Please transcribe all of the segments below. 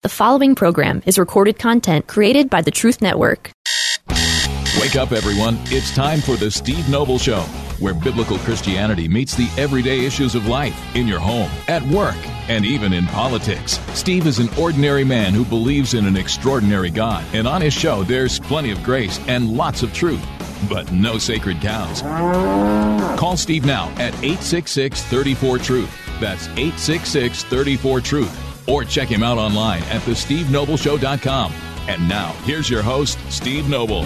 The following program is recorded content created by the Truth Network. Wake up, everyone. It's time for the Steve Noble Show, where biblical Christianity meets the everyday issues of life in your home, at work, and even in politics. Steve is an ordinary man who believes in an extraordinary God, and on his show, there's plenty of grace and lots of truth, but no sacred cows. Call Steve now at 866-34-TRUTH. That's 866-34-TRUTH. Or check him out online at thestevenobleshow.com. And now, here's your host, Steve Noble.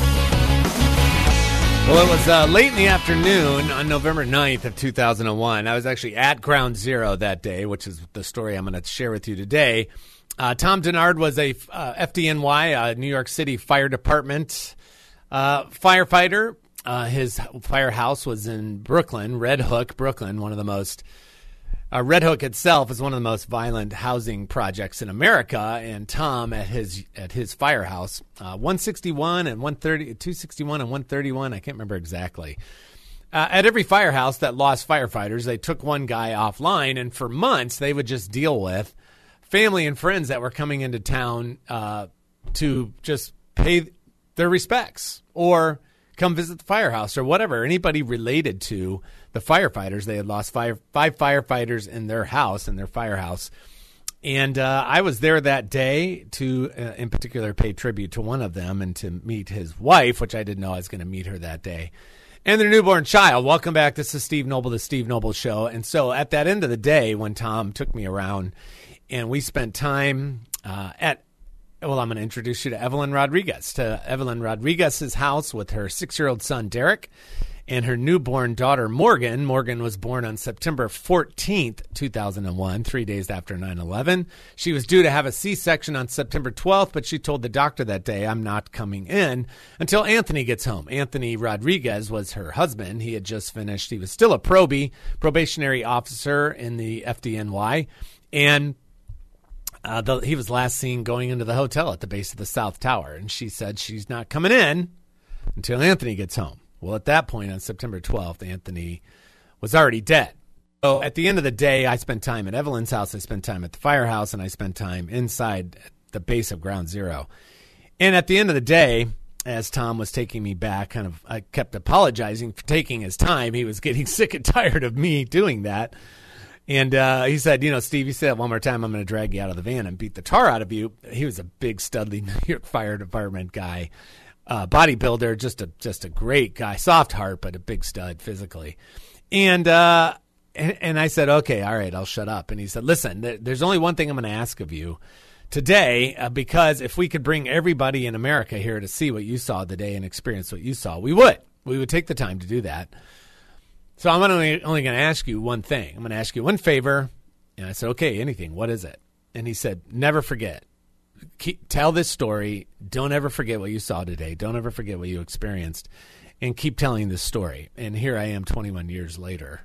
Well, it was late in the afternoon on November 9th of 2001. I was actually at Ground Zero that day, which is the story I'm going to share with you today. Tom Denard was a FDNY, New York City Fire Department firefighter. His firehouse was in Brooklyn, Red Hook, Brooklyn, one of the most... Red Hook itself is one of the most violent housing projects in America, and Tom at his firehouse, 161 and 130, 261 and 131, I can't remember exactly. At every firehouse that lost firefighters, they took one guy offline, and for months they would just deal with family and friends that were coming into town to just pay their respects or come visit the firehouse or whatever. Anybody related to the firefighters, they had lost five firefighters in their house, in their firehouse. And I was there that day to, in particular, pay tribute to one of them and to meet his wife, which I didn't know I was going to meet her that day, and their newborn child. Welcome back. This is Steve Noble, the Steve Noble Show. And so at that end of the day, when Tom took me around and we spent time I'm going to introduce you to Evelyn Rodriguez's house with her 6-year-old son, Derek, and her newborn daughter, Morgan. Morgan was born on September 14th, 2001, 3 days after 9/11. She was due to have a C-section on September 12th, but she told the doctor that day, "I'm not coming in until Anthony gets home." Anthony Rodriguez was her husband. He had just finished. He was still a probationary officer in the FDNY, and he was last seen going into the hotel at the base of the South Tower, and she said she's not coming in until Anthony gets home. Well, at that point on September 12th, Anthony was already dead. So at the end of the day, I spent time at Evelyn's house, I spent time at the firehouse, and I spent time inside the base of Ground Zero. And at the end of the day, as Tom was taking me back, I kept apologizing for taking his time. He was getting sick and tired of me doing that. And he said, "Steve, you say that one more time, I'm going to drag you out of the van and beat the tar out of you." He was a big, studly New York Fire Department guy, bodybuilder, just a great guy, soft heart, but a big stud physically. And I said, "Okay, all right, I'll shut up." And he said, "Listen, there's only one thing I'm going to ask of you today, because if we could bring everybody in America here to see what you saw today and experience what you saw, we would take the time to do that. So I'm only going to ask you one thing. I'm going to ask you one favor." And I said, "Okay, anything. What is it?" And he said, "Never forget. Tell this story. Don't ever forget what you saw today. Don't ever forget what you experienced. And keep telling this story." And here I am 21 years later.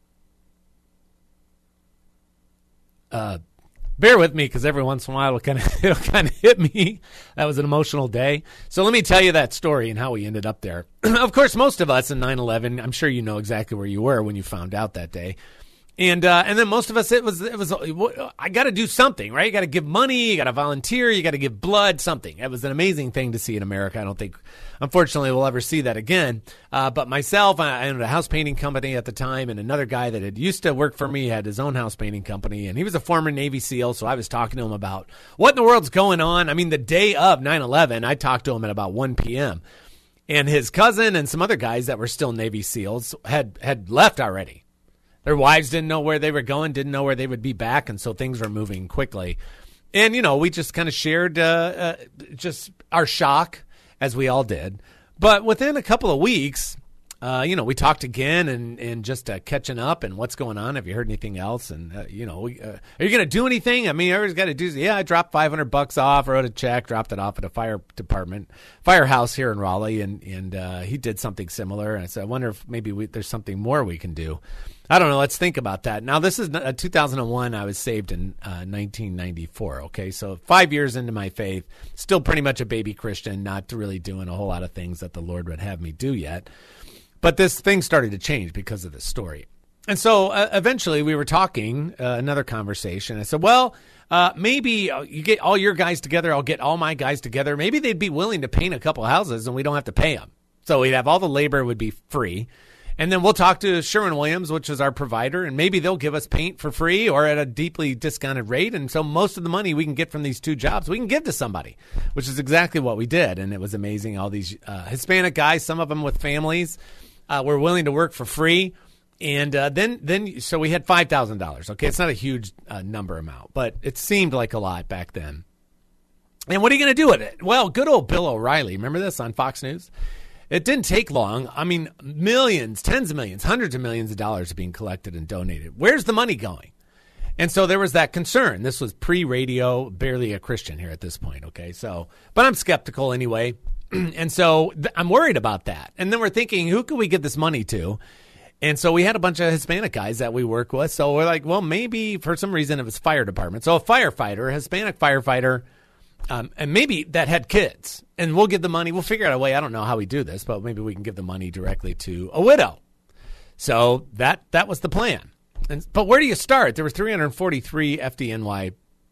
Bear with me, because every once in a while it'll kind of hit me. That was an emotional day. So let me tell you that story and how we ended up there. Of course, most of us in 9/11, I'm sure you know exactly where you were when you found out that day. And then most of us, it was I got to do something, right? You got to give money, you got to volunteer, you got to give blood, something. It was an amazing thing to see in America. I don't think, unfortunately, we'll ever see that again. But myself, I owned a house painting company at the time, and another guy that had used to work for me had his own house painting company, and he was a former Navy SEAL, so I was talking to him about what in the world's going on. I mean, the day of 9/11, I talked to him at about 1 p.m., and his cousin and some other guys that were still Navy SEALs had left already. Their wives didn't know where they were going, didn't know where they would be back, and so things were moving quickly. And, we just kind of shared just our shock, as we all did. But within a couple of weeks, we talked again and just catching up and what's going on. Have you heard anything else? And, are you going to do anything? I mean, everybody's got to do. Yeah, I dropped $500 off, wrote a check, dropped it off at a firehouse here in Raleigh, and he did something similar. And I said, I wonder if maybe there's something more we can do. I don't know. Let's think about that. Now, this is 2001. I was saved in 1994. Okay, so 5 years into my faith, still pretty much a baby Christian, not really doing a whole lot of things that the Lord would have me do yet. But this thing started to change because of this story. And so eventually we were talking, another conversation. I said, well, maybe you get all your guys together. I'll get all my guys together. Maybe they'd be willing to paint a couple houses and we don't have to pay them. So we'd have all the labor would be free. And then we'll talk to Sherwin-Williams, which is our provider, and maybe they'll give us paint for free or at a deeply discounted rate. And so most of the money we can get from these two jobs, we can give to somebody, which is exactly what we did. And it was amazing. All these Hispanic guys, some of them with families, were willing to work for free. And then so we had $5,000. Okay, it's not a huge number amount, but it seemed like a lot back then. And what are you going to do with it? Well, good old Bill O'Reilly. Remember this on Fox News? It didn't take long. I mean, millions, tens of millions, hundreds of millions of dollars are being collected and donated. Where's the money going? And so there was that concern. This was pre-radio, barely a Christian here at this point, okay? So, but I'm skeptical anyway. And so I'm worried about that. And then we're thinking, who could we give this money to? And so we had a bunch of Hispanic guys that we work with. So we're like, well, maybe for some reason it was fire department. So a firefighter, a Hispanic firefighter, and maybe that had kids. And we'll give the money. We'll figure out a way. I don't know how we do this, but maybe we can give the money directly to a widow. So that was the plan. But where do you start? There were 343 FDNY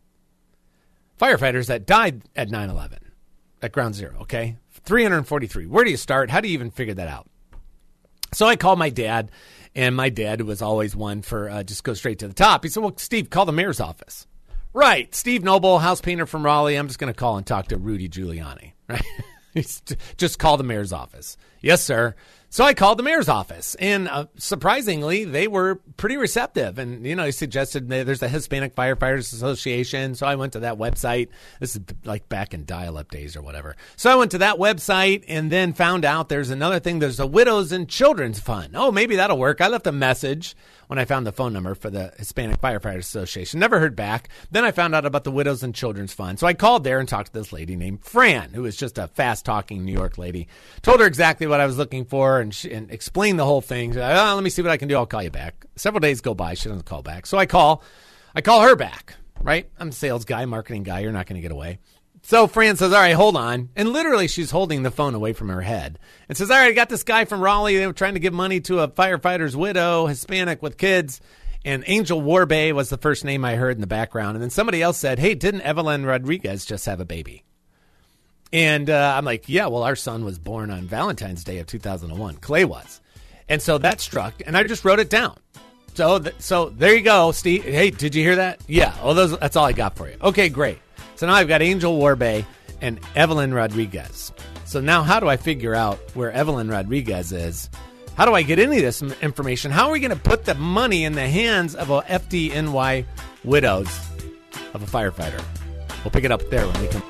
firefighters that died at 9/11 at Ground Zero, okay? 343. Where do you start? How do you even figure that out? So I called my dad, and my dad was always one for just go straight to the top. He said, well, Steve, call the mayor's office. Right. Steve Noble, house painter from Raleigh. I'm just going to call and talk to Rudy Giuliani. Right? Just call the mayor's office. Yes, sir. So I called the mayor's office, and surprisingly, they were pretty receptive. And, he suggested there's a Hispanic Firefighters Association. So I went to that website. This is like back in dial-up days or whatever. So I went to that website and then found out there's another thing. There's a Widows and Children's Fund. Oh, maybe that'll work. I left a message when I found the phone number for the Hispanic Firefighters Association. Never heard back. Then I found out about the Widows and Children's Fund. So I called there and talked to this lady named Fran, who was just a fast-talking New York lady. Told her exactly what I was looking for and explained the whole thing. Let me see what I can do. I'll call you back. Several days go by. She doesn't call back. So I call her back, right? I'm a sales guy, marketing guy. You're not going to get away. So Fran says, all right, hold on. And literally she's holding the phone away from her head and says, all right, I got this guy from Raleigh. They were trying to give money to a firefighter's widow, Hispanic with kids. And Angel Warbay was the first name I heard in the background. And then somebody else said, hey, didn't Evelyn Rodriguez just have a baby? And I'm like, yeah, well, our son was born on Valentine's Day of 2001. Clay was. And so that struck, and I just wrote it down. So there you go, Steve. Hey, did you hear that? Yeah. Oh, that's all I got for you. Okay, great. So now I've got Angel Warbay and Evelyn Rodriguez. So now how do I figure out where Evelyn Rodriguez is? How do I get any of this information? How are we going to put the money in the hands of a FDNY widows of a firefighter? We'll pick it up there when we come.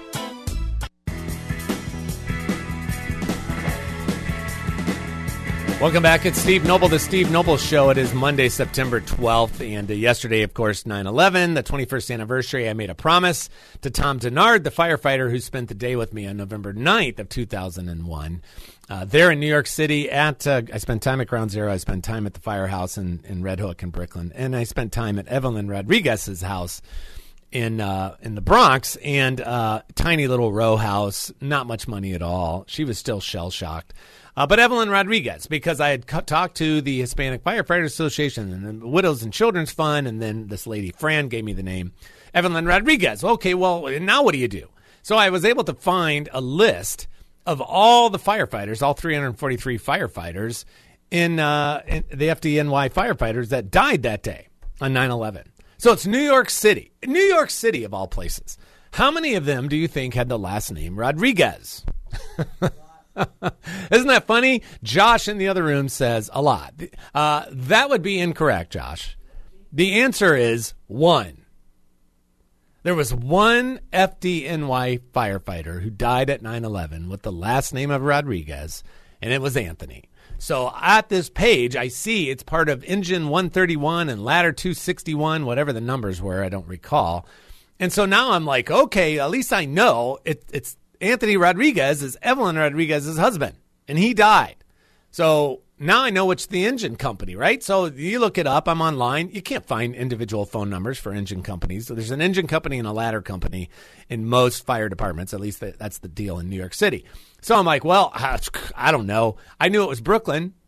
Welcome back. It's Steve Noble, the Steve Noble Show. It is Monday, September 12th. And yesterday, of course, 9/11, the 21st anniversary. I made a promise to Tom Denard, the firefighter who spent the day with me on November 9th of 2001. There in New York City I spent time at Ground Zero. I spent time at the firehouse in Red Hook and Brooklyn. And I spent time at Evelyn Rodriguez's house in the Bronx, and tiny little row house, not much money at all. She was still shell-shocked. But Evelyn Rodriguez, because I had talked to the Hispanic Firefighters Association and the Widows and Children's Fund, and then this lady, Fran, gave me the name, Evelyn Rodriguez. Okay, well, now what do you do? So I was able to find a list of all the firefighters, all 343 firefighters in the FDNY firefighters that died that day on 9/11. So it's New York City of all places. How many of them do you think had the last name Rodriguez? Isn't that funny? Josh in the other room says a lot. That would be incorrect, Josh. The answer is 1. There was one FDNY firefighter who died at 9/11 with the last name of Rodriguez, and it was Anthony. So at this page, I see it's part of Engine 131 and Ladder 261, whatever the numbers were, I don't recall. And so now I'm like, okay, at least I know it's Anthony Rodriguez is Evelyn Rodriguez's husband, and he died. So now I know it's the engine company, right? So you look it up. I'm online. You can't find individual phone numbers for engine companies. So there's an engine company and a ladder company in most fire departments. At least that's the deal in New York City. So I'm like, well, I don't know. I knew it was Brooklyn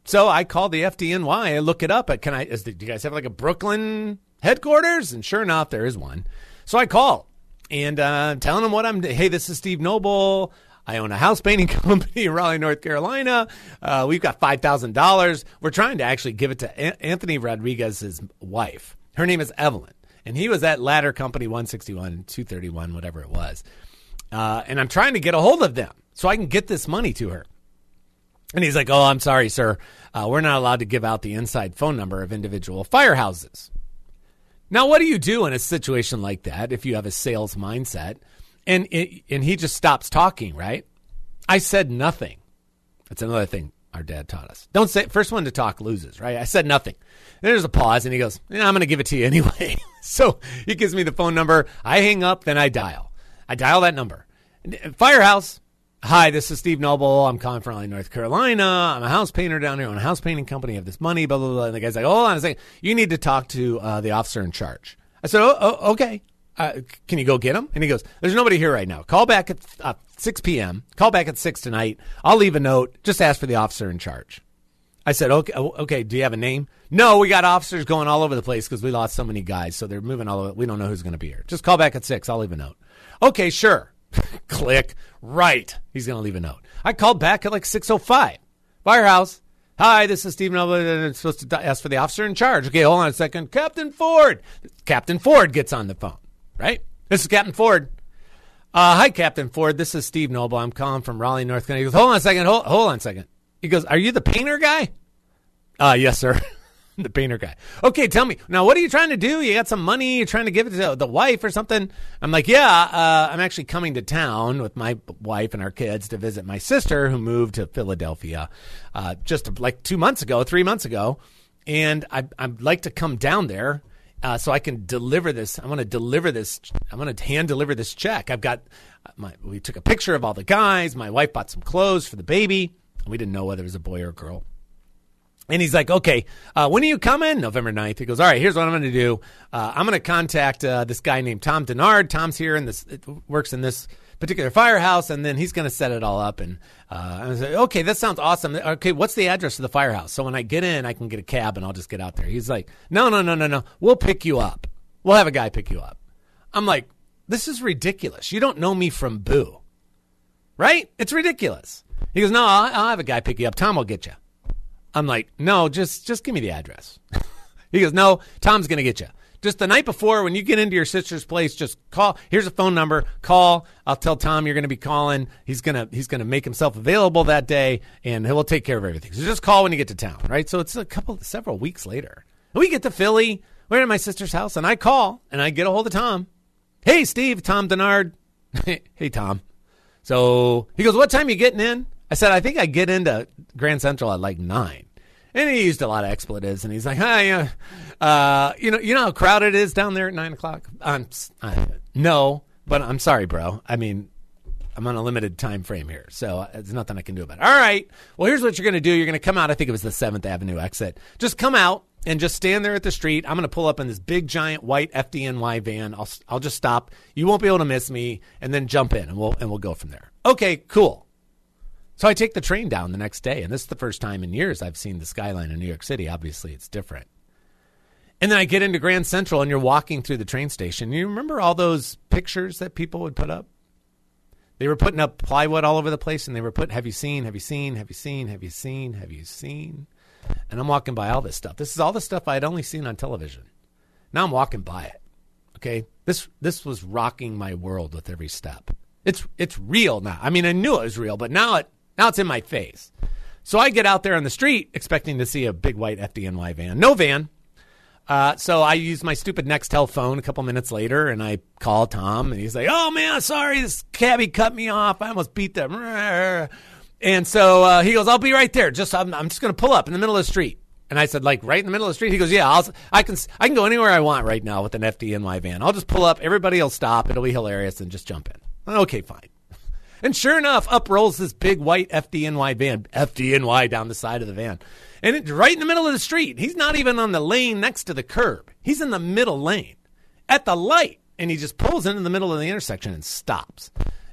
So I called the FDNY. I look it up. Do you guys have like a Brooklyn headquarters? And sure enough, there is one. So I call and telling them hey, this is Steve Noble. I own a house painting company in Raleigh, North Carolina. We've got $5,000. We're trying to actually give it to Anthony Rodriguez's wife. Her name is Evelyn. And he was at Ladder Company 161, 231, whatever it was. And I'm trying to get a hold of them so I can get this money to her. And he's like, I'm sorry, sir. We're not allowed to give out the inside phone number of individual firehouses. Now, what do you do in a situation like that if you have a sales mindset? And he just stops talking, right? I said nothing. That's another thing our dad taught us. Don't say, first one to talk loses, right? I said nothing. And there's a pause, and he goes, I'm going to give it to you anyway. So he gives me the phone number. I hang up, then I dial. I dial that number. Firehouse. Hi, this is Steve Noble. I'm calling from Raleigh, North Carolina. I'm a house painter down here. I own a house painting company. I have this money, blah, blah, blah. And the guy's like, hold on a second. You need to talk to the officer in charge. I said, okay. Can you go get him? And he goes, there's nobody here right now. Call back at 6 p.m. Call back at 6 tonight. I'll leave a note. Just ask for the officer in charge. I said, okay. Do you have a name? No, we got officers going all over the place because we lost so many guys. So they're moving all over. We don't know who's going to be here. Just call back at 6. I'll leave a note. Okay, sure. Click. Right. He's going to leave a note. I called back at like 6:05. Firehouse. Hi, this is Steve Noble. I'm supposed to ask for the officer in charge. Okay, hold on a second. Captain Ford. Captain Ford gets on the phone. Right? This is Captain Ford. Hi, Captain Ford. This is Steve Noble. I'm calling from Raleigh, North Carolina. He goes, hold on a second. Hold on a second. He goes, are you the painter guy? Yes, sir. The painter guy. Okay, tell me. Now, what are you trying to do? You got some money? You're trying to give it to the wife or something? I'm like, yeah, I'm actually coming to town with my wife and our kids to visit my sister who moved to Philadelphia just like 3 months ago. And I'd like to come down there. So I can deliver this. I want to deliver this. I'm going to hand deliver this check. We took a picture of all the guys. My wife bought some clothes for the baby. We didn't know whether it was a boy or a girl. And he's like, okay, when are you coming? November 9th. He goes, all right, here's what I'm going to do. I'm going to contact this guy named Tom Denard. Tom's here works in this particular firehouse, and then he's going to set it all up. And I was like, okay, that sounds awesome. Okay, what's the address of the firehouse? So when I get in, I can get a cab, and I'll just get out there. He's like, no. We'll pick you up. We'll have a guy pick you up. I'm like, this is ridiculous. You don't know me from Boo, right? It's ridiculous. He goes, no, I'll have a guy pick you up. Tom will get you. I'm like, no, just give me the address. He goes, no, Tom's going to get you. Just the night before, when you get into your sister's place, just call. Here's a phone number. Call. I'll tell Tom you're going to be calling. He's gonna make himself available that day, and he'll take care of everything. So just call when you get to town, right? So it's several weeks later. And we get to Philly. We're at my sister's house, and I call, and I get a hold of Tom. Hey, Steve, Tom Denard. Hey, Tom. So he goes, what time are you getting in? I said, I think I get into Grand Central at like 9. And he used a lot of expletives, and he's like, hi, you know how crowded it is down there at 9 o'clock? No, but I'm sorry, bro. I mean, I'm on a limited time frame here, so there's nothing I can do about it. All right, well, here's what you're going to do. You're going to come out. I think it was the 7th Avenue exit. Just come out and just stand there at the street. I'm going to pull up in this big, giant, white FDNY van. I'll just stop. You won't be able to miss me, and then jump in, and we'll go from there. Okay, cool. So I take the train down the next day, and this is the first time in years I've seen the skyline in New York City. Obviously, it's different. And then I get into Grand Central, and you're walking through the train station. You remember all those pictures that people would put up? They were putting up plywood all over the place, and they were putting, have you seen? And I'm walking by all this stuff. This is all the stuff I had only seen on television. Now I'm walking by it. Okay? This was rocking my world with every step. It's real now. I mean, I knew it was real, but now it's in my face. So I get out there on the street expecting to see a big white FDNY van. No van. So I use my stupid Nextel phone a couple minutes later, and I call Tom, and he's like, oh, man, sorry, this cabbie cut me off. I almost beat them. And so he goes, I'll be right there. I'm just going to pull up in the middle of the street. And I said, like, right in the middle of the street? He goes, yeah, I can go anywhere I want right now with an FDNY van. I'll just pull up. Everybody will stop. It'll be hilarious, and just jump in. Okay, fine. And sure enough, up rolls this big white FDNY van, FDNY down the side of the van. And it's right in the middle of the street. He's not even on the lane next to the curb. He's in the middle lane at the light. And he just pulls into the middle of the intersection and stops.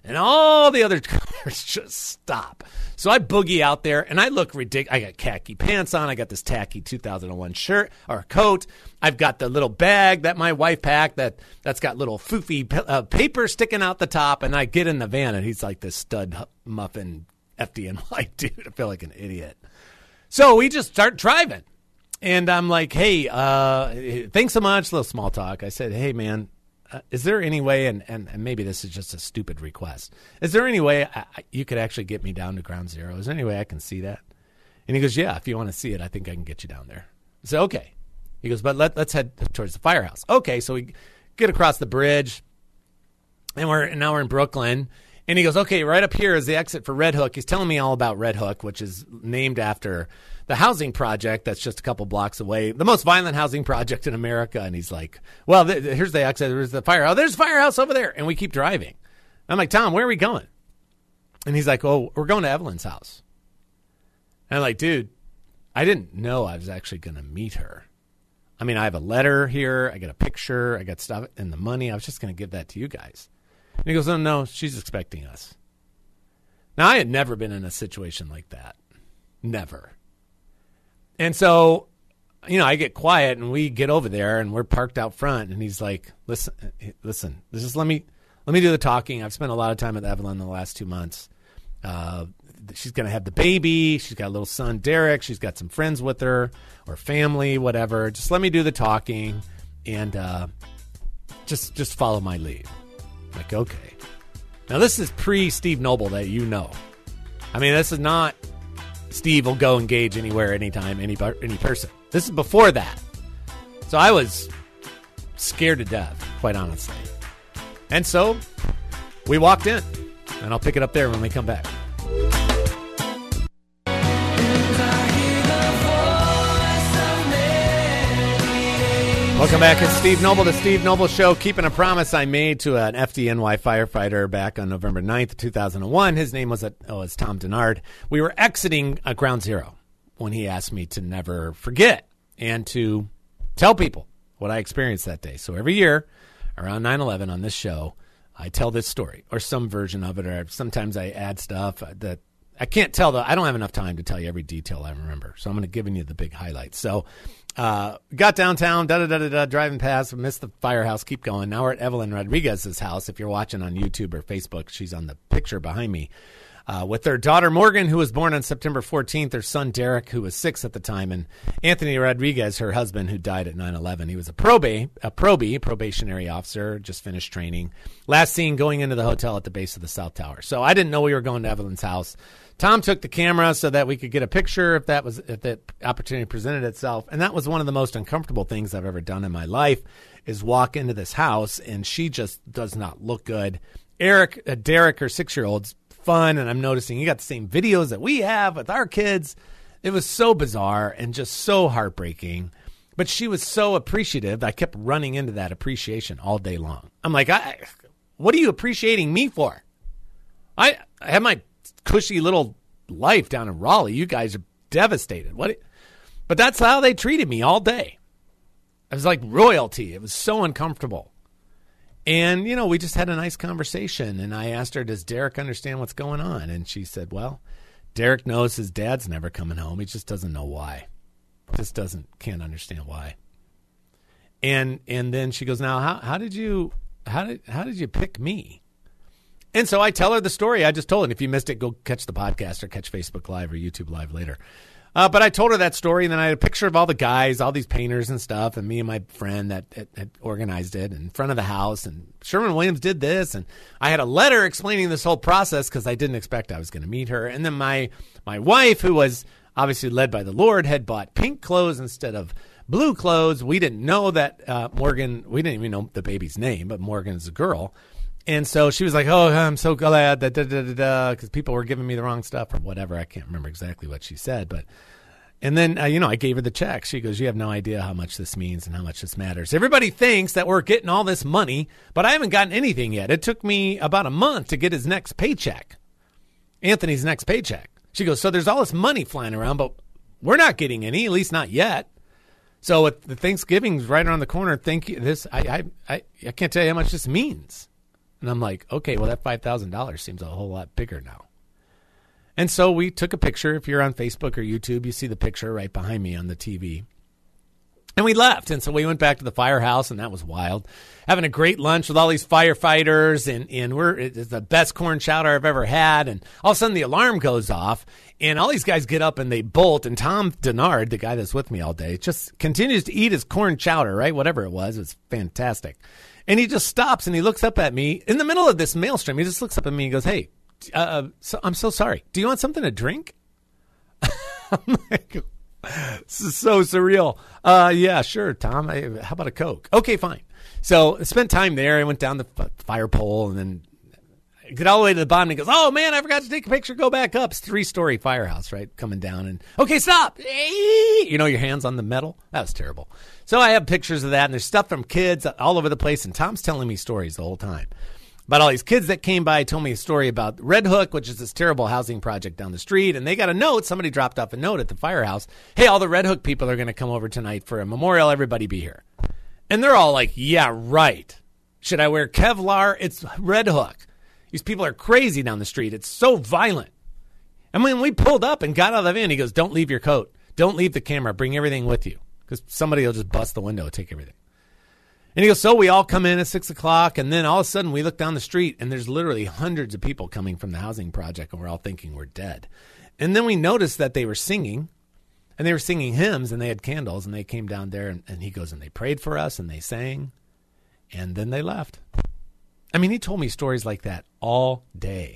and all the other cars just stop. So I boogie out there, and I look ridiculous. I got khaki pants on. I got this tacky 2001 shirt or coat. I've got the little bag that my wife packed that's got little foofy paper sticking out the top, and I get in the van, and he's like this stud muffin FDNY dude. I feel like an idiot. So we just start driving, and I'm like, hey, thanks so much. A little small talk. I said, hey, man, is there any way, and maybe this is just a stupid request, is there any way you could actually get me down to Ground Zero? Is there any way I can see that? And he goes, yeah, if you want to see it, I think I can get you down there. I said, okay. He goes, but let's head towards the firehouse. Okay, so we get across the bridge, and now we're in Brooklyn. And he goes, okay, right up here is the exit for Red Hook. He's telling me all about Red Hook, which is named after the housing project that's just a couple blocks away, the most violent housing project in America. And he's like, well, here's the exit. There's the firehouse. There's a firehouse over there. And we keep driving. I'm like, Tom, where are we going? And he's like, oh, we're going to Evelyn's house. And I'm like, dude, I didn't know I was actually going to meet her. I mean, I have a letter here. I got a picture. I got stuff and the money. I was just going to give that to you guys. And he goes, oh, no, she's expecting us. Now, I had never been in a situation like that. Never. And so, I get quiet, and we get over there, and we're parked out front, and he's like, listen, just let me do the talking. I've spent a lot of time with Evelyn in the last 2 months. She's going to have the baby. She's got a little son, Derek. She's got some friends with her or family, whatever. Just let me do the talking, and just follow my lead. I'm like, okay. Now, this is pre-Steve Noble that you know. I mean, this is not Steve will go engage anywhere, anytime, any person. This is before that. So I was scared to death, quite honestly. And so we walked in, and I'll pick it up there when we come back. Welcome back. It's Steve Noble, the Steve Noble Show, keeping a promise I made to an FDNY firefighter back on November 9th, 2001. His name was Tom Denard. We were exiting Ground Zero when he asked me to never forget and to tell people what I experienced that day. So every year around 9/11 on this show, I tell this story or some version of it, or sometimes I add stuff that I can't tell. I don't have enough time to tell you every detail I remember. So I'm going to give you the big highlights. So got downtown, driving past, missed the firehouse, keep going. Now we're at Evelyn Rodriguez's house. If you're watching on YouTube or Facebook, she's on the picture behind me with their daughter Morgan, who was born on September 14th, their son Derek, who was 6 at the time, and Anthony Rodriguez, her husband, who died at 9/11. He was a probationary officer, just finished training. Last seen going into the hotel at the base of the South Tower. So I didn't know we were going to Evelyn's house. Tom took the camera so that we could get a picture if that opportunity presented itself. And that was one of the most uncomfortable things I've ever done in my life, is walk into this house, and she just does not look good. Derek, her 6-year-old's fun, and I'm noticing he got the same videos that we have with our kids. It was so bizarre and just so heartbreaking. But she was so appreciative. I kept running into that appreciation all day long. I'm like, what are you appreciating me for? I have my cushy little life down in Raleigh. You guys are devastated. But that's how they treated me all day. I was like royalty. It was so uncomfortable. And, we just had a nice conversation. And I asked her, does Derek understand what's going on? And she said, well, Derek knows his dad's never coming home. He just doesn't know why. Can't understand why. And then she goes, now, how did you pick me? And so I tell her the story I just told her. And if you missed it, go catch the podcast or catch Facebook Live or YouTube Live later. But I told her that story, and then I had a picture of all the guys, all these painters and stuff, and me and my friend that had organized it in front of the house, and Sherman Williams did this, and I had a letter explaining this whole process because I didn't expect I was going to meet her. And then my wife, who was obviously led by the Lord, had bought pink clothes instead of blue clothes. We didn't know that Morgan, we didn't even know the baby's name, but Morgan's a girl. And so she was like, oh, I'm so glad that because people were giving me the wrong stuff or whatever. I can't remember exactly what she said. And then, I gave her the check. She goes, you have no idea how much this means and how much this matters. Everybody thinks that we're getting all this money, but I haven't gotten anything yet. It took me about a month to get his next paycheck, Anthony's next paycheck. She goes, so there's all this money flying around, but we're not getting any, at least not yet. So with the Thanksgiving's right around the corner, I can't tell you how much this means. And I'm like, okay, well, that $5,000 seems a whole lot bigger now. And so we took a picture. If you're on Facebook or YouTube, you see the picture right behind me on the TV. And we left. And so we went back to the firehouse, and that was wild. Having a great lunch with all these firefighters, and it's the best corn chowder I've ever had. And all of a sudden the alarm goes off, and all these guys get up and they bolt. And Tom Denard, the guy that's with me all day, just continues to eat his corn chowder, right? Whatever it was. It's fantastic. And he just stops and he looks up at me in the middle of this maelstrom. He just looks up at me and goes, hey, I'm so sorry. Do you want something to drink? I'm like, this is so surreal. Yeah, sure, Tom. How about a Coke? Okay, fine. So I spent time there. I went down the fire pole and then get all the way to the bottom. And he goes, oh, man, I forgot to take a picture. Go back up. It's a 3-story firehouse, right, coming down. And, okay, stop. You know, your hands on the metal. That was terrible. So I have pictures of that, and there's stuff from kids all over the place. And Tom's telling me stories the whole time about all these kids that came by. Told me a story about Red Hook, which is this terrible housing project down the street. And they got a note. Somebody dropped off a note at the firehouse. Hey, all the Red Hook people are going to come over tonight for a memorial. Everybody be here. And they're all like, yeah, right. Should I wear Kevlar? It's Red Hook. These people are crazy down the street. It's so violent. And when we pulled up and got out of the van, he goes, don't leave your coat. Don't leave the camera. Bring everything with you. Because somebody will just bust the window and take everything. And he goes, so we all come in at 6 o'clock, and then all of a sudden we look down the street, and there's literally hundreds of people coming from the housing project, and we're all thinking we're dead. And then we noticed that they were singing, and they were singing hymns, and they had candles, and they came down there, and he goes, and they prayed for us, and they sang, and then they left. I mean, he told me stories like that all day.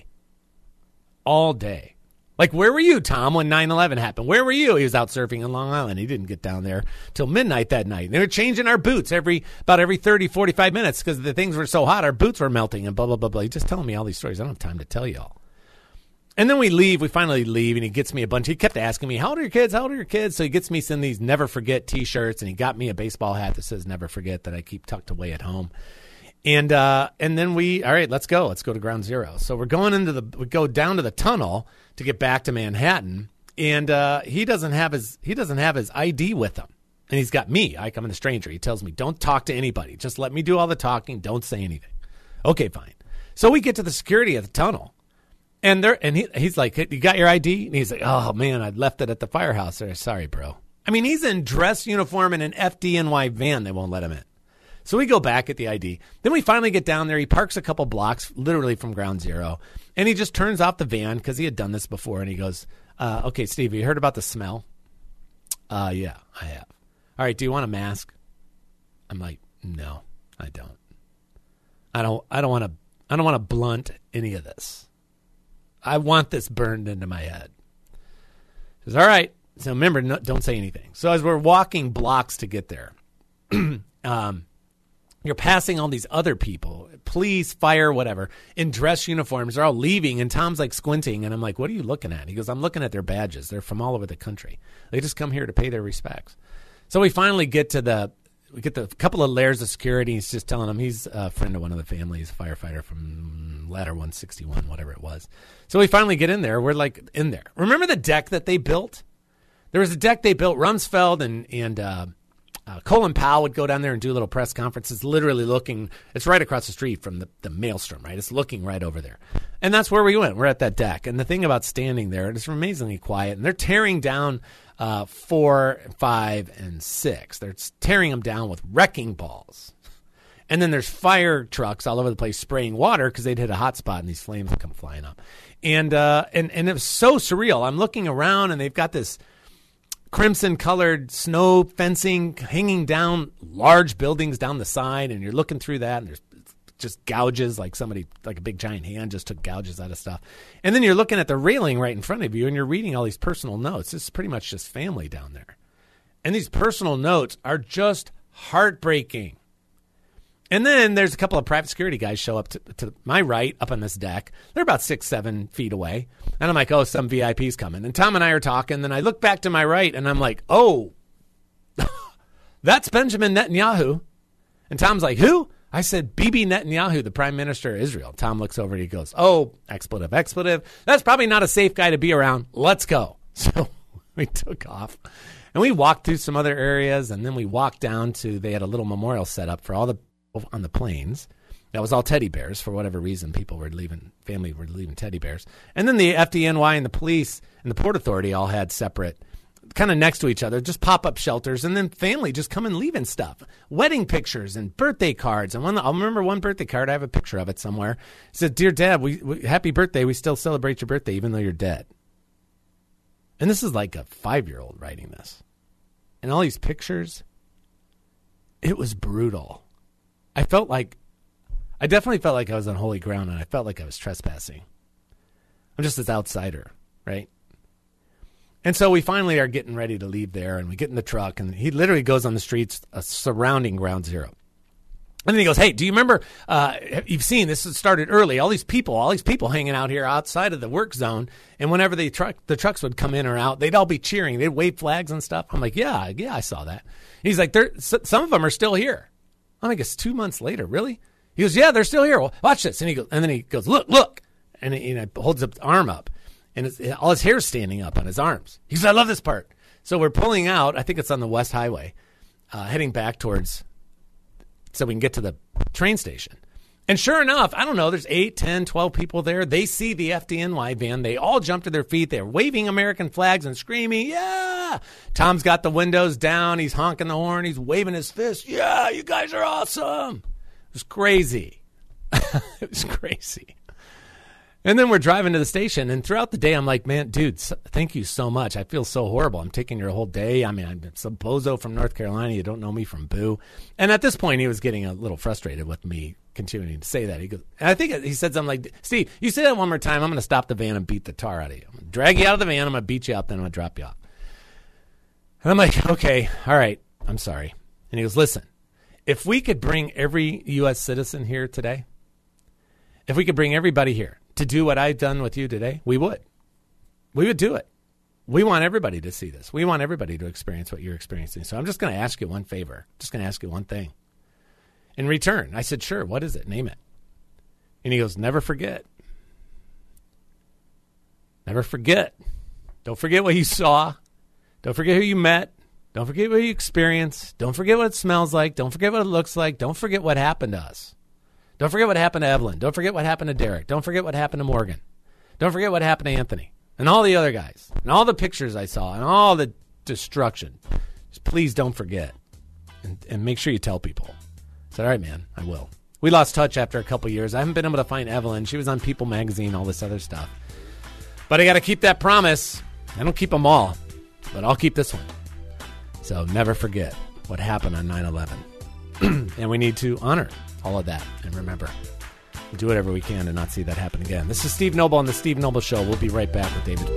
All day. Like, where were you, Tom, when 9/11 happened? Where were you? He was out surfing in Long Island. He didn't get down there till midnight that night. They were changing our boots about every 30, 45 minutes because the things were so hot, our boots were melting and blah, blah, blah, blah. He's just telling me all these stories. I don't have time to tell you all. And then we leave. We finally leave, and he gets me a bunch. He kept asking me, how old are your kids? How old are your kids? So he gets me some of these Never Forget T-shirts, and he got me a baseball hat that says Never Forget that I keep tucked away at home. And then all right, let's go. Let's go to Ground Zero. So we go down to the tunnel to get back to Manhattan. And he doesn't have his ID with him. And he's got me. I'm a stranger. He tells me, don't talk to anybody. Just let me do all the talking. Don't say anything. Okay, fine. So we get to the security of the tunnel. And he's like, you got your ID? And he's like, oh, man, I left it at the firehouse there. Sorry, bro. I mean, he's in dress uniform in an FDNY van. They won't let him in. So we go back at the ID. Then we finally get down there. He parks a couple blocks, literally from Ground Zero. And he just turns off the van because he had done this before. And he goes, okay, Steve, you heard about the smell? Yeah, I have. All right, do you want a mask? I'm like, no, I don't. I don't want to blunt any of this. I want this burned into my head. He says, all right. So remember, don't say anything. So as we're walking blocks to get there, you're passing all these other people, police, fire, whatever, in dress uniforms. They're all leaving, and Tom's like squinting, and I'm like, what are you looking at? He goes, I'm looking at their badges. They're from all over the country. They just come here to pay their respects. So we finally get the couple of layers of security. He's just telling them he's a friend of one of the families, a firefighter from Ladder 161, whatever it was. So we finally get in there. We're like in there. Remember the deck that they built? There was a deck they built. Rumsfeld and Colin Powell would go down there and do little press conferences, literally looking. It's right across the street from the maelstrom, right? It's looking right over there. And that's where we went. We're at that deck. And the thing about standing there, it's amazingly quiet. And they're tearing down 4, 5, and 6. They're tearing them down with wrecking balls. And then there's fire trucks all over the place spraying water because they'd hit a hot spot and these flames would come flying up. And it was so surreal. I'm looking around and they've got this crimson-colored snow fencing hanging down large buildings down the side, and you're looking through that, and there's just gouges, like a big giant hand just took gouges out of stuff. And then you're looking at the railing right in front of you, and you're reading all these personal notes. This is pretty much just family down there. And these personal notes are just heartbreaking. And then there's a couple of private security guys show up to my right up on this deck. They're about 6-7 feet away. And I'm like, oh, some VIP's coming. And Tom and I are talking. Then I look back to my right, and I'm like, oh, that's Benjamin Netanyahu. And Tom's like, who? I said, Bibi Netanyahu, the prime minister of Israel. Tom looks over and he goes, oh, expletive. That's probably not a safe guy to be around. Let's go. So we took off. And we walked through some other areas. And then we walked down to, they had a little memorial set up for all the on the planes. That was all teddy bears for whatever reason. Family were leaving teddy bears. And then the FDNY and the police and the Port Authority all had separate, kind of next to each other, just pop-up shelters, and then family just come and leaving stuff. Wedding pictures and birthday cards. And I'll remember one birthday card, I have a picture of it somewhere. It said, "Dear Dad, we happy birthday. We still celebrate your birthday even though you're dead." And this is like a 5-year-old writing this. And all these pictures, it was brutal. I definitely felt like I was on holy ground, and I felt like I was trespassing. I'm just this outsider, right? And so we finally are getting ready to leave there, and we get in the truck, and he literally goes on the streets surrounding Ground Zero. And then he goes, "Hey, do you remember, you've seen, this started early, all these people hanging out here outside of the work zone, and whenever the trucks would come in or out, they'd all be cheering. They'd wave flags and stuff." I'm like, yeah, I saw that. And he's like, some of them are still here. I'm like, it's 2 months later, really? He goes, "Yeah, they're still here. Well, watch this." And then he goes, look. And he holds up the arm up, and all his hair's standing up on his arms. He says, "I love this part." So we're pulling out, I think it's on the West Highway, heading back towards, so we can get to the train station. And sure enough, I don't know, there's 8, 10, 12 people there. They see the FDNY van. They all jump to their feet. They're waving American flags and screaming, "Yeah!" Tom's got the windows down. He's honking the horn. He's waving his fist. "Yeah, you guys are awesome." It was crazy. It was crazy. And then we're driving to the station, and throughout the day, I'm like, "Man, dude, thank you so much. I feel so horrible. I'm taking your whole day. I mean, I'm some bozo from North Carolina. You don't know me from Boo." And at this point, he was getting a little frustrated with me continuing to say that. He goes, and I think he said something like, "Steve, you say that one more time, I'm going to stop the van and beat the tar out of you. I'm going to drag you out of the van. I'm going to beat you up, then I'm going to drop you off." And I'm like, "Okay, all right, I'm sorry." And he goes, "Listen, if we could bring every U.S. citizen here today, if we could bring everybody here to do what I've done with you today, we would. We would do it. We want everybody to see this. We want everybody to experience what you're experiencing. So I'm just going to ask you one favor. Just going to ask you one thing. In return," I said, "Sure, what is it? Name it." And he goes, "Never forget. Never forget. Don't forget what you saw. Don't forget who you met. Don't forget what you experienced. Don't forget what it smells like. Don't forget what it looks like. Don't forget what happened to us. Don't forget what happened to Evelyn. Don't forget what happened to Derek. Don't forget what happened to Morgan. Don't forget what happened to Anthony and all the other guys and all the pictures I saw and all the destruction. Just please don't forget, and make sure you tell people." I said, "All right, man, I will." We lost touch after a couple years. I haven't been able to find Evelyn. She was on People Magazine, all this other stuff. But I got to keep that promise. I don't keep them all, but I'll keep this one. So never forget what happened on 9/11. And we need to honor all of that and remember. Do whatever we can to not see that happen again. This is Steve Noble on The Steve Noble Show. We'll be right back with David.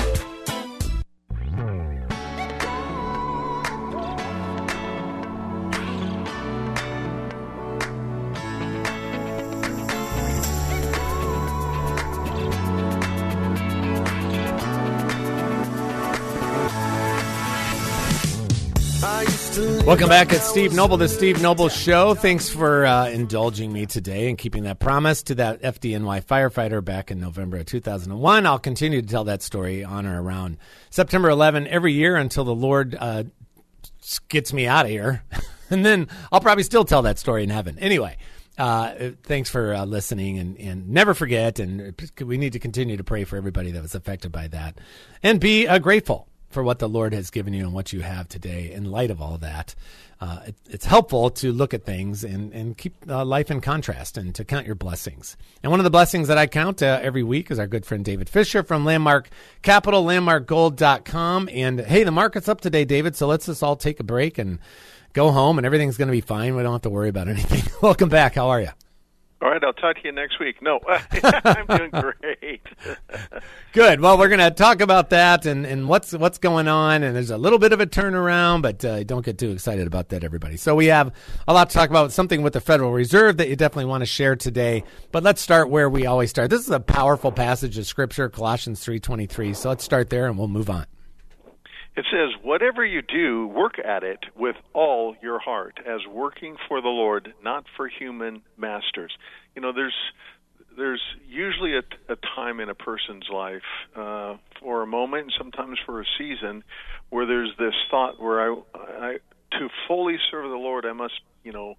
Welcome back at Steve Noble, The Steve Noble Show. Thanks for indulging me today and keeping that promise to that FDNY firefighter back in November of 2001. I'll continue to tell that story on or around September 11 every year until the Lord gets me out of here. And then I'll probably still tell that story in heaven. Anyway, thanks for listening, and never forget, and we need to continue to pray for everybody that was affected by that. And be grateful for what the Lord has given you and what you have today in light of all that. It's helpful to look at things and keep life in contrast and to count your blessings. And one of the blessings that I count every week is our good friend David Fisher from Landmark Capital, landmarkgold.com. And hey, the market's up today, David, so let's just all take a break and go home, and everything's going to be fine. We don't have to worry about anything. Welcome back. How are you? All right, I'll talk to you next week. No, I'm doing great. Good. Well, we're going to talk about that and what's going on, and there's a little bit of a turnaround, but don't get too excited about that, everybody. So we have a lot to talk about, something with the Federal Reserve that you definitely want to share today, but let's start where we always start. This is a powerful passage of Scripture, Colossians 3:23, so let's start there and we'll move on. It says, "Whatever you do, work at it with all your heart, as working for the Lord, not for human masters." You know, there's usually a time in a person's life, for a moment, and sometimes for a season, where there's this thought where I to fully serve the Lord, I must,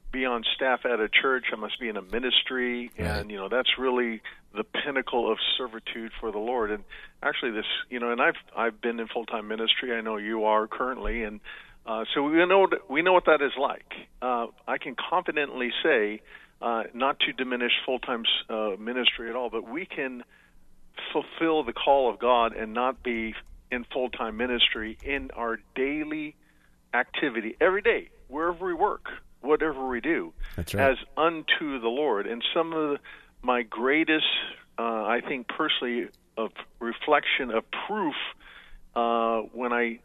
be on staff at a church. I must be in a ministry, and that's really the pinnacle of servitude for the Lord. And actually, this, and I've been in full-time ministry. I know you are currently, and so we know what that is like. I can confidently say, not to diminish full-time ministry at all, but we can fulfill the call of God and not be in full-time ministry in our daily activity every day, wherever we work, whatever we do, That's right. as unto the Lord. And some of my greatest, I think personally, of reflection of proof when I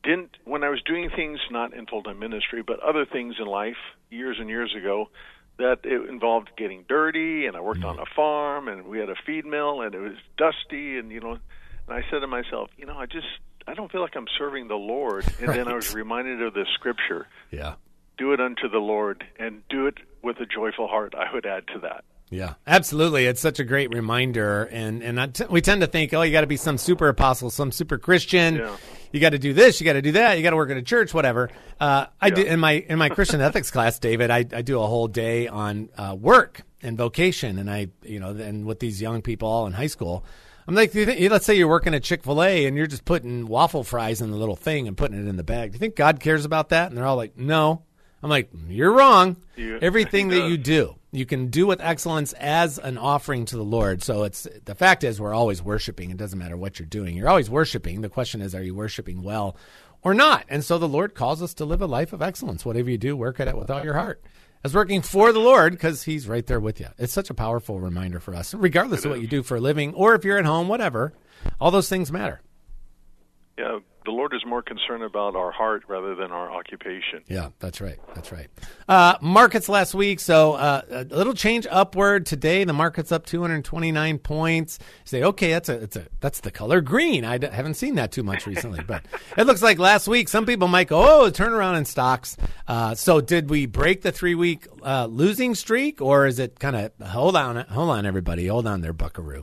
was doing things not in full-time ministry, but other things in life years and years ago, that it involved getting dirty, and I worked on a farm, and we had a feed mill, and it was dusty, and and I said to myself, I don't feel like I'm serving the Lord. And then I was reminded of this scripture. Yeah. Do it unto the Lord, and do it with a joyful heart. I would add to that. Yeah, absolutely. It's such a great reminder, and we tend to think, you got to be some super apostle, some super Christian. Yeah. You got to do this, you got to do that, you got to work at a church, whatever. I do in my Christian ethics class, David. I do a whole day on work and vocation, and and with these young people all in high school, I'm like, let's say you're working at Chick-fil-A and you're just putting waffle fries in the little thing and putting it in the bag. Do you think God cares about that? And they're all like, no. I'm like, you're wrong. Everything that you do, you can do with excellence as an offering to the Lord. So the fact is, we're always worshiping. It doesn't matter what you're doing. You're always worshiping. The question is, are you worshiping well or not? And so the Lord calls us to live a life of excellence. Whatever you do, work at it with all your heart, as working for the Lord, because He's right there with you. It's such a powerful reminder for us, regardless of what you do for a living or if you're at home, whatever. All those things matter. Yeah, the Lord is more concerned about our heart rather than our occupation. Yeah, that's right. That's right. Markets last week, so a little change upward today. The market's up 229 points. You say, okay, that's the color green. I haven't seen that too much recently, but it looks like last week some people might go, turnaround in stocks. So did we break the 3-week losing streak, or is it kind of hold on, everybody, hold on there, buckaroo?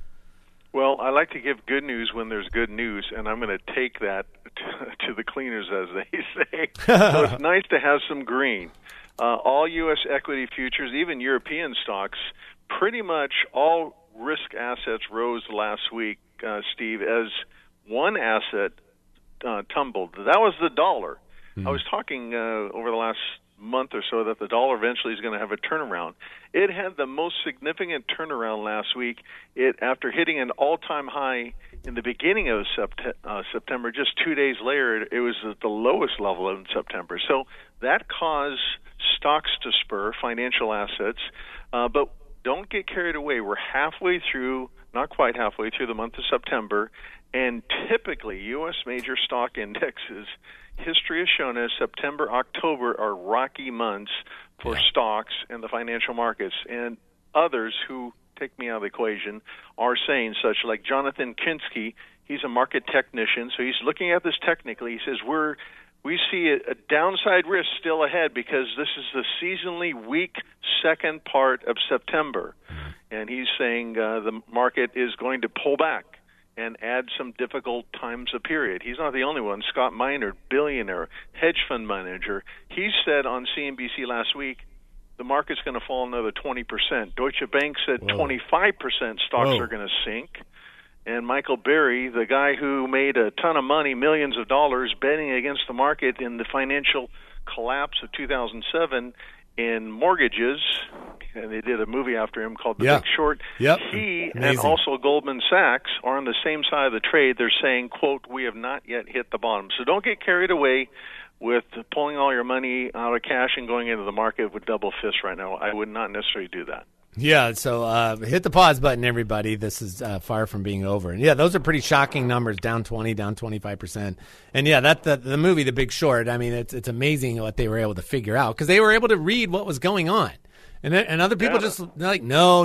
Well, I like to give good news when there's good news, and I'm going to take that to the cleaners, as they say. So it's nice to have some green. All U.S. equity futures, even European stocks, pretty much all risk assets rose last week, Steve, as one asset tumbled. That was the dollar. I was talking over the last month or so that the dollar eventually is going to have a turnaround. It had the most significant turnaround last week. After hitting an all-time high in the beginning of September, just 2 days later, it was at the lowest level in September. So that caused stocks to spur, financial assets. But don't get carried away. We're halfway through, not quite halfway through the month of September, and typically U.S. major stock indexes, history has shown us September, October are rocky months for stocks and the financial markets. And others who take me out of the equation are saying such, like Jonathan Kinski. He's a market technician, so he's looking at this technically. He says we see a downside risk still ahead because this is the seasonally weak second part of September. And he's saying the market is going to pull back and add some difficult times a period. He's not the only one. Scott Minerd, billionaire, hedge fund manager, he said on CNBC last week the market's going to fall another 20%. Deutsche Bank said 25% stocks are going to sink. And Michael Berry, the guy who made a ton of money, millions of dollars, betting against the market in the financial collapse of 2007 in mortgages, and they did a movie after him called The Big Short. Yep. He Amazing. and also Goldman Sachs are on the same side of the trade. They're saying, quote, we have not yet hit the bottom. So don't get carried away with pulling all your money out of cash and going into the market with double fists right now. I would not necessarily do that. Yeah, so hit the pause button, everybody. This is far from being over. And, those are pretty shocking numbers, down 20, down 25%. And, that the movie, The Big Short, I mean, it's amazing what they were able to figure out because they were able to read what was going on. And other people just like, no.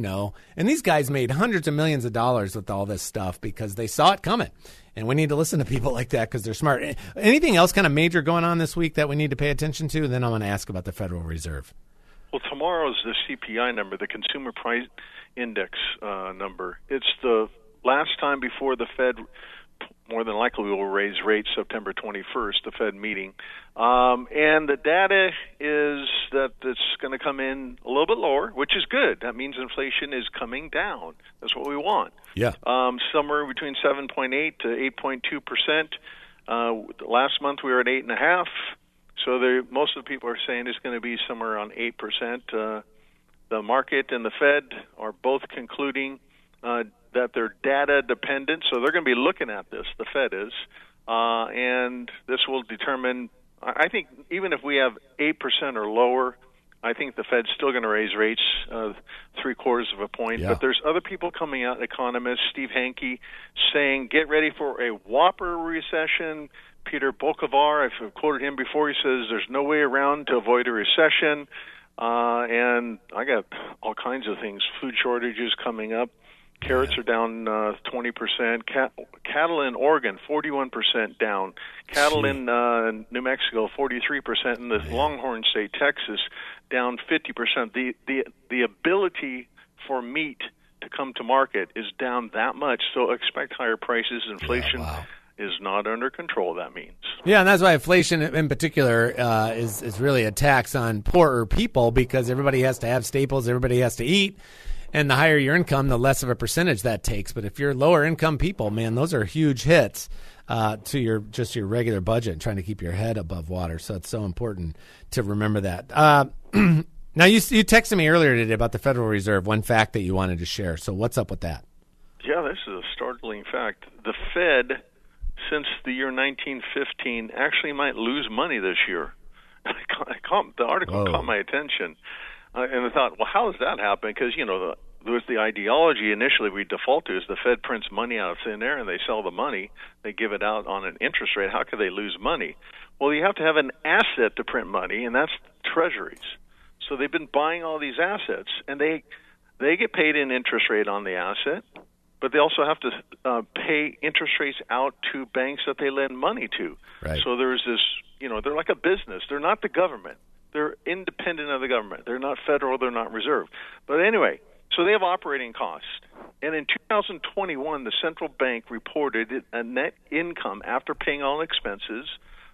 And these guys made hundreds of millions of dollars with all this stuff because they saw it coming. And we need to listen to people like that because they're smart. Anything else kind of major going on this week that we need to pay attention to? And then I'm going to ask about the Federal Reserve. Well, tomorrow's the CPI number, the Consumer Price Index number. It's the last time before the Fed more than likely we will raise rates September 21st, the Fed meeting. And the data is that it's going to come in a little bit lower, which is good. That means inflation is coming down. That's what we want. Yeah. Somewhere between 7.8 to 8.2%. Last month we were at 8.5%. So most of the people are saying it's going to be somewhere around 8%. The market and the Fed are both concluding that they're data dependent, so they're going to be looking at this, the Fed is, and this will determine, I think even if we have 8% or lower, I think the Fed's still going to raise rates 0.75 of a point. Yeah. But there's other people coming out, economists, Steve Hanke, saying get ready for a whopper recession. Peter Bokovar, I've quoted him before, he says there's no way around to avoid a recession. And I got all kinds of things, food shortages coming up. Carrots are down 20%. Cattle in Oregon, 41% down. Cattle in New Mexico, 43%. In the Longhorn State, Texas, down 50%. The ability for meat to come to market is down that much, so expect higher prices. Inflation is not under control, that means. Yeah, and that's why inflation in particular is really a tax on poorer people, because everybody has to have staples, everybody has to eat. And the higher your income, the less of a percentage that takes. But if you're lower income people, man, those are huge hits to your regular budget and trying to keep your head above water. So it's so important to remember that. Now, you texted me earlier today about the Federal Reserve, one fact that you wanted to share. So what's up with that? Yeah, this is a startling fact. The Fed, since the year 1915, actually might lose money this year. The article caught my attention. And I thought, well, how does that happen? Because, there was the ideology initially we default to is the Fed prints money out of thin air and they sell the money. They give it out on an interest rate. How could they lose money? Well, you have to have an asset to print money, and that's treasuries. So they've been buying all these assets, and they get paid in interest rate on the asset, but they also have to pay interest rates out to banks that they lend money to. Right. So there's this, they're like a business. They're not the government. They're independent of the government. They're not federal. They're not reserve. But anyway, so they have operating costs. And in 2021, the central bank reported a net income after paying all expenses,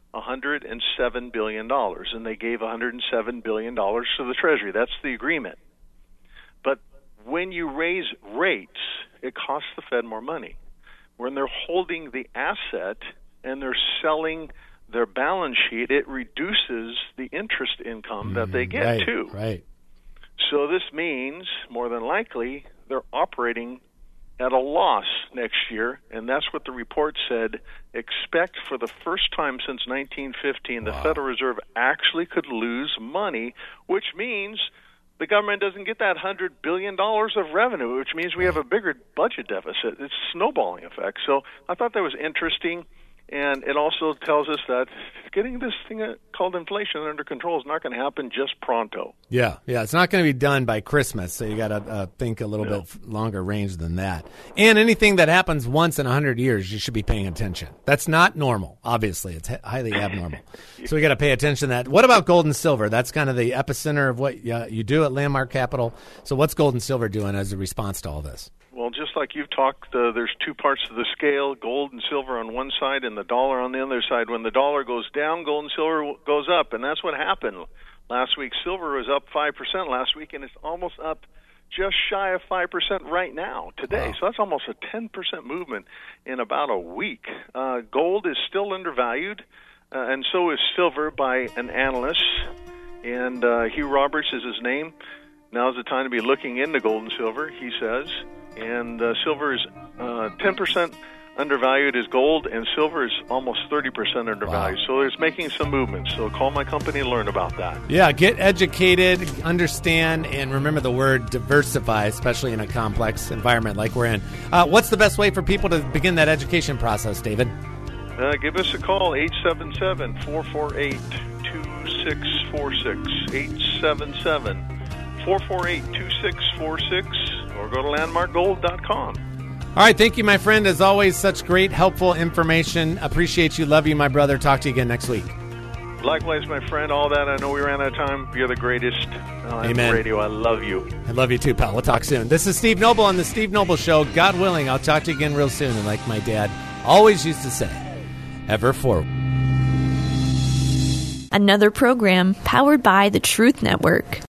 $107 billion. And they gave $107 billion to the Treasury. That's the agreement. But when you raise rates, it costs the Fed more money. When they're holding the asset and they're selling their balance sheet, it reduces the interest income that they get too. Right. So this means, more than likely, they're operating at a loss next year, and that's what the report said. Expect for the first time since 1915, the Federal Reserve actually could lose money, which means the government doesn't get that $100 billion of revenue, which means we have a bigger budget deficit. It's a snowballing effect. So I thought that was interesting. And it also tells us that getting this thing called inflation under control is not going to happen just pronto. Yeah, it's not going to be done by Christmas, so you got to think a little bit longer range than that. And anything that happens once in 100 years, you should be paying attention. That's not normal, obviously. It's highly abnormal. So we got to pay attention to that. What about gold and silver? That's kind of the epicenter of what you do at Landmark Capital. So what's gold and silver doing as a response to all this? Well, just like you've talked, there's two parts of the scale, gold and silver on one side and the dollar on the other side. When the dollar goes down, gold and silver goes up, and that's what happened last week. Silver was up 5% last week, and it's almost up just shy of 5% right now, today. Wow. So that's almost a 10% movement in about a week. Gold is still undervalued, and so is silver by an analyst, and Hugh Roberts is his name. Now's the time to be looking into gold and silver, he says. And silver is 10% undervalued as gold, and silver is almost 30% undervalued. Wow. So it's making some movement. So call my company and learn about that. Yeah, get educated, understand, and remember the word diversify, especially in a complex environment like we're in. What's the best way for people to begin that education process, David? Give us a call, 877-448-2646, 877-448-2646, or go to landmarkgold.com. All right, thank you, my friend. As always, such great, helpful information. Appreciate you. Love you, my brother. Talk to you again next week. Likewise, my friend. All that. I know we ran out of time. You're the greatest. Amen. On radio. I love you. I love you too, pal. We'll talk soon. This is Steve Noble on The Steve Noble Show. God willing, I'll talk to you again real soon. And like my dad always used to say, ever forward. Another program powered by the Truth Network.